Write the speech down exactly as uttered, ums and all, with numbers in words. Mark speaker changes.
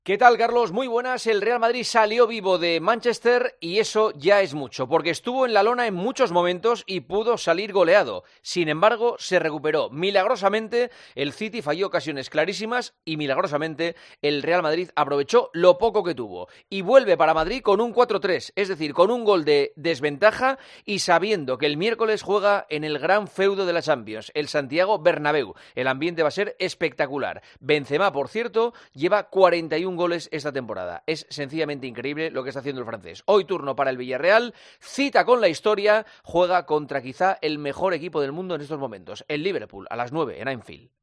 Speaker 1: ¿Qué tal, Carlos? Muy buenas. El Real Madrid salió vivo de Manchester y eso ya es mucho, porque estuvo en la lona en muchos momentos y pudo salir goleado. Sin embargo, se recuperó. Milagrosamente, el City falló ocasiones clarísimas y milagrosamente el Real Madrid aprovechó lo poco que tuvo. Y vuelve para Madrid con un cuatro tres, es decir, con un gol de desventaja y sabiendo que el miércoles juega en el gran feudo de la Champions, el Santiago Bernabéu. El ambiente va a ser espectacular. Benzema, por cierto, lleva cuarenta y uno goles esta temporada. Es sencillamente increíble lo que está haciendo el francés. Hoy turno para el Villarreal, cita con la historia, juega contra quizá el mejor equipo del mundo en estos momentos, el Liverpool, a las nueve en Anfield.